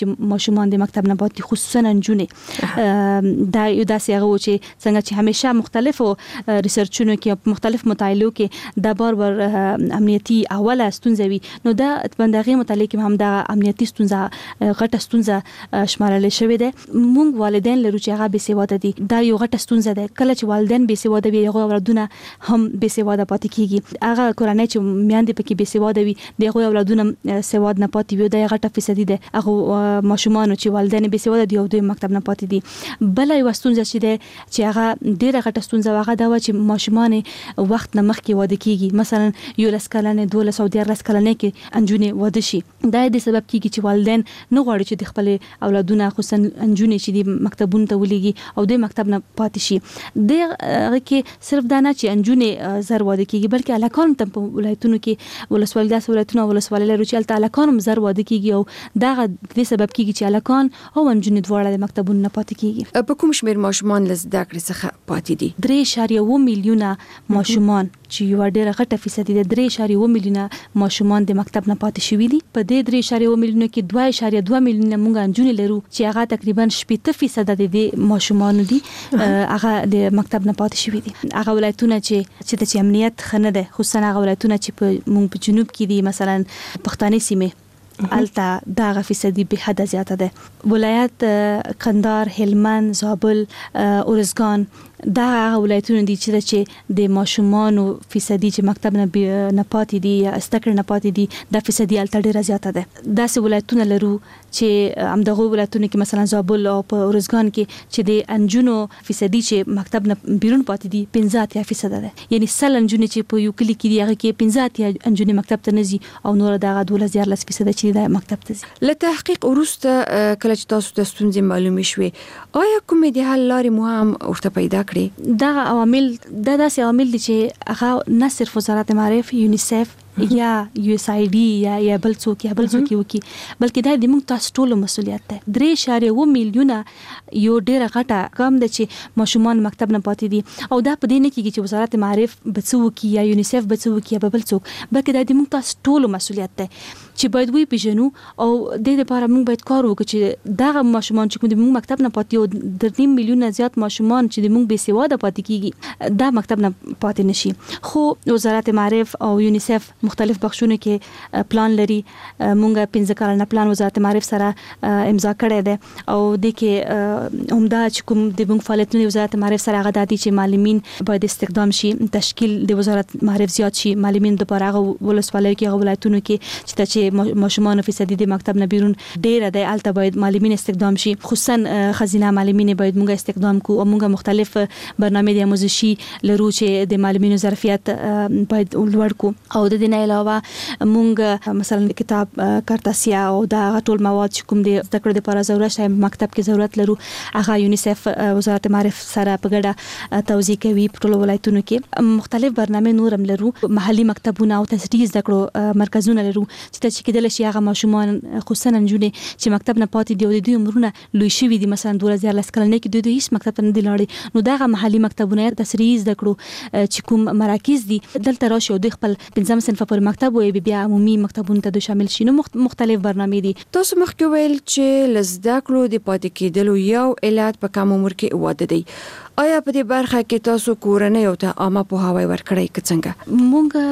چې ماشومان د مکتب نه پاتې خصوصا نجونې دا یو داسې هغه و چې څنګه چې همیشه مختلفو ریسرچونو کې مختلف مطالعو کې د بار امنیتي اوله ستونزه وي نو دا بندغه متعلق هم د امنیتي ستونزه غټه ستونزه شمارل شوې ده. موږ والدین لرو چې هغه بې سواده دي دا یو غټه ستونزه ده. کله چې والدین بې سواده وي هغه اولادونه هم بې سواده پاتې کیږي. هغه کورنۍ چې میاندې پکې بې سواده وي دغه اولادونه سواد نه پاتې وي دا غټه فیصدي ده. هغه ماشومان چې والدین بې سواده دي او د مکتب نه پاتې دي. بل یو ستونزه چې ده چې هغه ډیره غټه ستونزه هغه دا و چې ماشومان وخت نه مخکې واده کیږي. مثلا یو لسکلنه 12 او 13 کلنه کې انجونې واده شي. دا د سبب کیږي چې والدین نه غواړي چې د خپل اولادونه خصوصا انجونې چې د مکتبونو ته ولېږي او د مکتب نه پاتې شي. دغه کې صرف دا نه چې انجونې زر واده کیږي بلکې الکان ته په ولایتونو کې ولسوالۍ داسې ولایتونه ولسوالۍ لري چې الته الکان هم زر واده کیږي او دا د سبب کیږي چې الکان او انجونې دواړه د مکتبونو نه پاتې کیږي. په کوم شمیر ماشومان له زده کړې څخه پاتې دي؟ 3.1 میلیونه ماشومان چې یو ډېر غټه فیصدي ده 3.1 میلیونه ماشومان د مکتب نه پاتې شوي دي. په دې 3.1 میلیونه کې 2.2 میلیونه موږ انجونې لرو چې هغه تقریبا 80% د ماشومان دي هغه د مکتب نه پاتې شوي دي. هغه ولایتونه چې د امنیت خنه ده خصوصا هغه ولایتونه چې په موږ په جنوب کې دي مثلا پښتانه سیمه الته دا فیصدي به حد زیاته ده. ولایت قندار، هلمند، زابل، ارزګان دا ولایتونه دي چې د ماشومانو فیصدي چې مکتب نه پاتې دي یا استکر نه پاتې دي دا فیصدي الته ډیره زیاته ده. داسې ولایتونه لرو چې همدغه ولایتونه کې مثلا زابل او په ارزګان کې چې د انجونو فیصدي چې مکتب نه بیرون پاتې دي 15% ده. یعنی سل انجونې چې په یو کلی کې دي هغه کې 15 انجونې مکتب ته نه ځي او نور دغه 12% چې د مکتب ته ځي. له تحقیق وروسته کله چې تاسو د ستونزې معلومې شوې آیا کومې د حل لارې مو هم ورته پیدا دا عوامل دا داسې عوامل دي چې هغه نه صرف وزارت معارف یونیسف یا USAID یا بل څوک وکي بلکې دا د موږ تاسو ټول مسؤلیت ده. 3.1 میلیونه یو ډیره غټه کم ده چې ماشومان مکتب نه پاتې دي او دا په دې نه کېږي چې وزارت معارف بچو کی یا یونیسف بچو کی یا بل څوک بلکې دا د موږ تاسو ټول مسؤلیت ده چې باید وی پیژنو او د دې لپاره موږ باید کار وکړو چې دا ماشومان چې موږ مکتب نه پاتې او د 3 میلیونه زیات ماشومان چې د موږ بې سواده پاتې کیږي دا مکتب نه پاتې نشي. خو وزارت معارف او یونیسف مختلف بخشونه کې پلان لري. مونږه 15 کلنه پلان وزارت معارف سره امضا کړی دی او د کې عمده چې کوم د مونږ فعالیتونه وزارت معارف سره هغه دي چې معلمین باید استخدام شي تشکیل د وزارت معارف زیات شي معلمین د پاره ولسوالۍ کې ولایتونو کې چې ماشومان فیصدي د مکتب نه بیرون ډیر دی الته باید معلمین استخدام شي خصوصا خزینه معلمین باید مونږه استخدام کو او مونږه مختلف برنامه د آموزشي لرو چې د معلمینو ظرفیت باید لوړ کو او د دې علاوه مونږ مثلا کتاب کارتاسیا او دا ټول مواد چې کوم د زده کړې لپاره ضرورت شي مکتب کې ضرورت لرو هغه یونیسف وزارت معارف سره په ګډه توزیع کوي په ټول ولایتونو کې. مختلف برنامه نورم لرو محلي مکتبونه او تدریس زده کړو مرکزونه لرو چې کېدل شي هغه ماشومان خصوصا نجونې چې مکتب نه پاتې دي او د دوی عمرونه لوی شوي دي مثلا 2010 کلنه کې دوی هیڅ مکتب نه دي لاړې نو دا محلي مکتبونه تدریس زده کړو چې کوم مراکز دي دلته راشي او د خپل 5 صنف پر مکتب وي بیا عمومي مکتبونو ته شامل شي. نو مختلف برنامې دي. تاسو مخکې ویل چې لزده کړو د پاتې کېدلو یو علت په کم عمر کې واده دی. آیا په دې برخه کې تاسو کورنۍ او ته عامه پوهاوی ورکړی که څنګه؟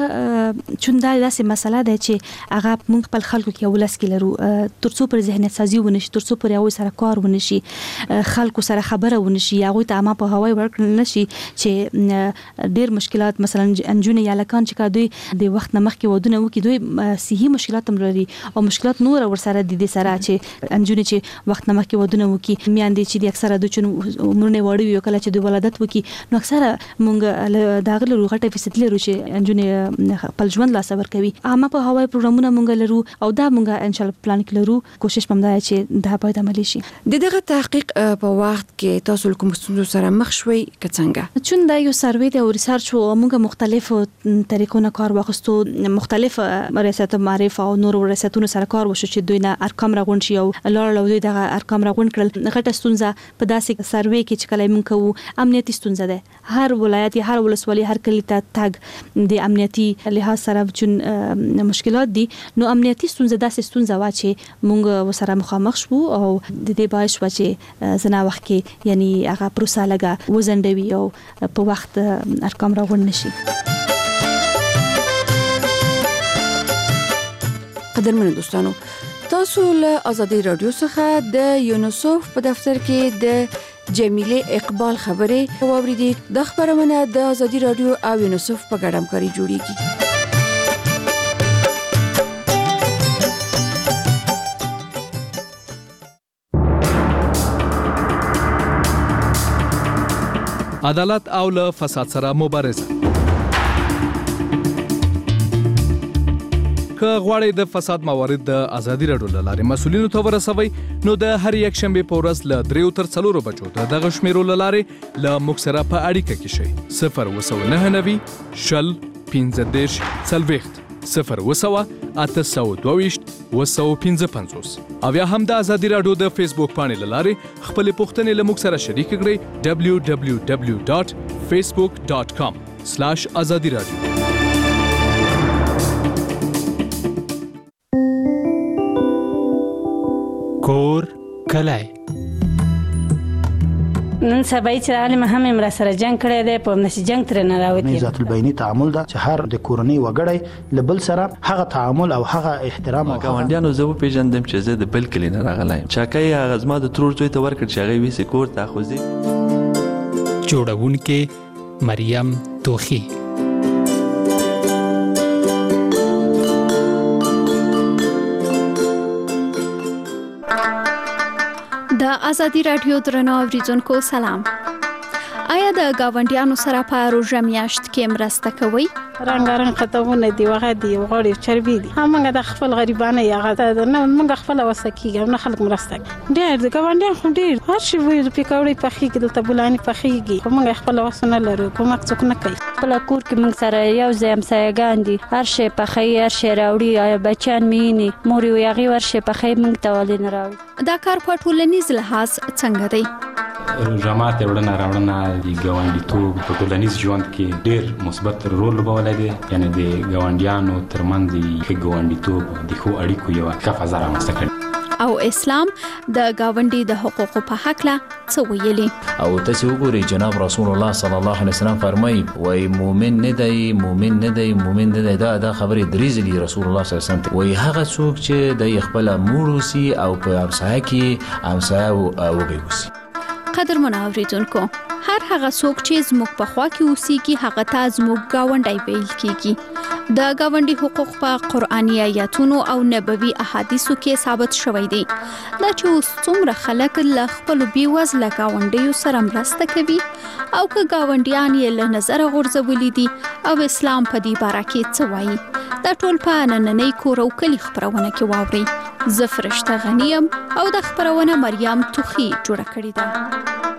مونږ چون دا داسې مسله ده چې هغه مونږ خپل خلکو کې ولس کې لرو ترڅو پر ذهنیت سازي ونشي ترڅو پر یو سره کار ونشي خلکو سره خبره ونشي هغه ته عامه پوهاوی ورکړل نشي چې ډېر مشکلات مثلا انجونې یا لکان چې دوی د وخت نه مخکې ودونه وکړي دوی صحي مشکلات هم لري او مشکلات نور ورسره دي سره چې انجونې چې وخت نه مخکې ودونه وکړي میاندې چې د اکثره د چون عمرونه وړي یو کله چې د ولادت وکړي نو اکثره مونږ دا غلو غټه فیصد لرو چې انجونې خپل ژوند لا صبر کوي. عامه په هواي پروګرامونه مونږ لرو او دا مونږ ان شاء الله پلان کې لرو کوشش کوم دا چې دا باید عملي شي. دغه تحقیق په وخت کې تاسو کوم ستونزو سره مخ شوي که څنګه؟ چون دا یو سروې دی او ریسرچ او مونږ مختلفو طریقونو کار واخستو مختلف ریاست معارف او نور ریاستونو سره کار وشو چې دوی نه ارقام راغون شي او لړ دوی دغه ارقام راغون کړل. غټه ستونزه په داسې سروې کې چې کله مونږ کوو امنیتي ستونزه ده. هر ولایت یا هر ولسوالي هر کلی ته تګ د امنیتي لحاظ سره چې مشکلات دي، نو امنیتي ستونزه داسې ستونزه وا چې مونږ وسره مخامخ شو او د دې باعث و چې زنا وخت کې یعنی هغه پروسه لګه وزندوي او په وخت ارقام راغون نشي. قدرمنو دوستانو، تاسو له آزادي رادیو څخه د یونیسف په دفتر کې د جمیله اقبال خبرې واوریدئ. د خبرونه د آزادي رادیو او یونیسف په ګډه همکاري جوړیږي. عدالت او له فساد سره مبارزه. که غواړئ د فساد موارد د ازادي راډیو له لارې مسؤلینو ته ورسوئ، نو د هر یک شنبه په ورځ له 3 تر 4 بجو د دغه شمیرو له لارې له موږ سره په اړیکه کې شئ. 02990 شل 15 40 02822 255 او یا هم د ازادي راډیو د فیسبوک پاڼې له لارې خپل پوښتنې له موږ سره شریک کړئ. www.facebook.com/azadi radio. کور کلای نن سبا چې عالم هم امر سره جنگ کړی دی، په نشي جنگ تر نه راوتی. ذات البینی تعامل دا چې هر د کورنۍ وګړی لبل سره هغه تعامل او هغه احترام او ګاونډیانو زه پیژندم چې زه د بل کلی نه راغلایم. چاکای هغه زما د ترور زوی ته ورکړ چې هغه ویسه کور ته خوځي. جوړونکې مریم توخی. د ازادي رادیو درنو اوریدونکو سلام. آیا د گاونډیانو سره په روژه میاشت کې مرسته کوئ؟ رنگارنګ خطونه دی وغه دی وغړي چربي دي. همغه د خپل غریبانه یغه نه موږ خپل وسکیږو نه خلک مرسته. ډېر د گاونډیان خو ډېر هر شي وي د پکوړې پخې کې د تبولانی پخېږي. موږ خپل وسنه لرو کومک څوک نه کوي. خپل کور کې موږ سره یو ځای همسایګان دي، هر شي پخې هر شي راوړي، بچان مینی مور یو یغي ورشه پخې موږ ته ولې نه راوړي. دا کار په ټولنیز لحاظ څنګه دی؟ جماعت وړاندې د ګاونډیتوب په ټولنیز ژوند کې ډېر مثبت رول لوبولی دی. یعنی د ګاونډیانو ترمنځ د ښه ګاونډیتوب د ښو اړیکو یوه ښه فضا رامنځته کړي. او اسلام د گاونډي د حقوقو په حق له څه ویلي؟ او تاسو وګورئ جناب رسول الله صلی الله علیه وسلم فرمایي وای مؤمن نه دی دا خبره دریزلی رسول الله صلی الله علیه وسلم وای هغه څوک چې د خپل موروسی او په همسایه کې همسایه وګوي. قدرمن اوریدونکو، هر هغه څوک چې زموږ په خوا کې اوسېږي هغه ته زموږ گاونډی ویل کېږي. د گاونډي حقوق په قرآني آیاتونو او نبوي احادیثو کې ثابت شوی دی. دا چې اوس څومره خلک له خپلو بېوزله گاونډیو سره مرسته کوي او که گاونډیان یې له نظره غورځولي دي او اسلام په دې باره کې څه وایي، دا ټول په نننۍ کور او کلي خپرونه کې واورئ. زه فرشته غنی یم او د خپرونه مریم توخی جوړه کړې ده.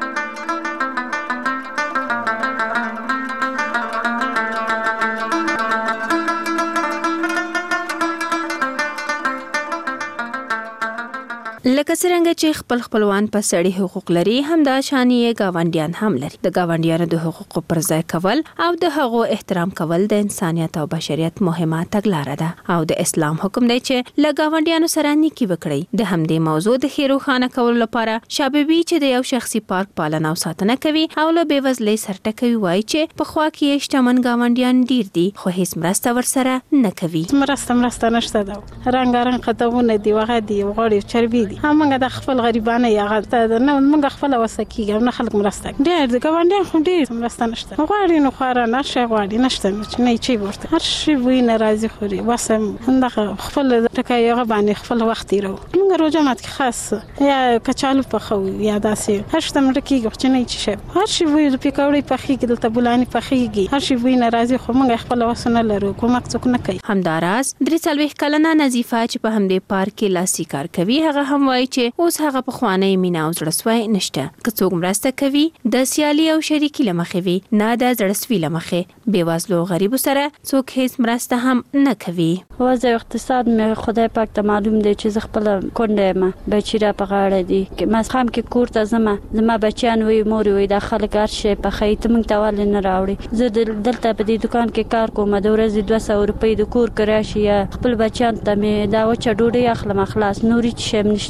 لکه څنګه چې خپل خپلوان په سړي حقوق لري، هم دا شانی گاونډیان هم لري. د گاونډیانو د حقوقو پر ځای کول او د هغو احترام کول د انسانيت او بشریت مهمه تګلاره ده او د اسلام حکم دی چې له گاونډیانو سره نیکی وکړي. د همدې موضوع د خیرو خانه کول لپاره شابهبي چې د یو شخصي پارک پالنه او ساتنه کوي او له بیوزلۍ سره ټکوي وایي چې په خوا کې شتمن گاونډیان ډیر دي خو هیڅ مرسته ورسره نه کوي. مرسته نشته دا. رنگارنګ خطونه دی وغه دی وغړي چربي دي. همغه د خپل غریبانه یغه نه موږ خپل وسکیږو نه خلک مرسته. ډېر د گاونډیان خو ډېر مرسته نشته. غواړي نو خورا نشه غواړي نشته چې نه چی ورته هر شي وی ناراضي خوري واسم هندغه خپل ټکای یغه باندې خپل وخت یرو. موږ روزه مات خاص یا کچالو په خو یا داسې هر شته مرکیږي چې نه چی شي هر شي وی د پکوړې پخې کې د تبولانی پخېږي هر شي وی ناراضي خو موږ خپل وسنه لرو کومک څوک نه کوي. همداراز 43 کلنه نظیفه چې په همدې پارک کې لاسي کار کوي هغه هم وایي چې اوس هغه په خوانی مینا او زړسوي نشته. که څوک مرسته کوي د سیالي او شریکي لمخې وي، نه د زړسوي لمخې. بیوازلو غریب سره څوک هیڅ مرسته هم نه کوي. وضع اقتصاد مې خدای پاک ته معلوم دی چې زه خپل کونډه ما بچی را په غاړه دي کې ما خام کې کور ته زما بچیان وي مور وي د خلک ارشه په خې ته مونږ تاوال نه راوړي. زه دلته په دې دکان کې کار کوم د ورځې 200 روپۍ د کور کراشي یا خپل بچیان ته مې دا وچه ډوډۍ اخلم خلاص نوري شم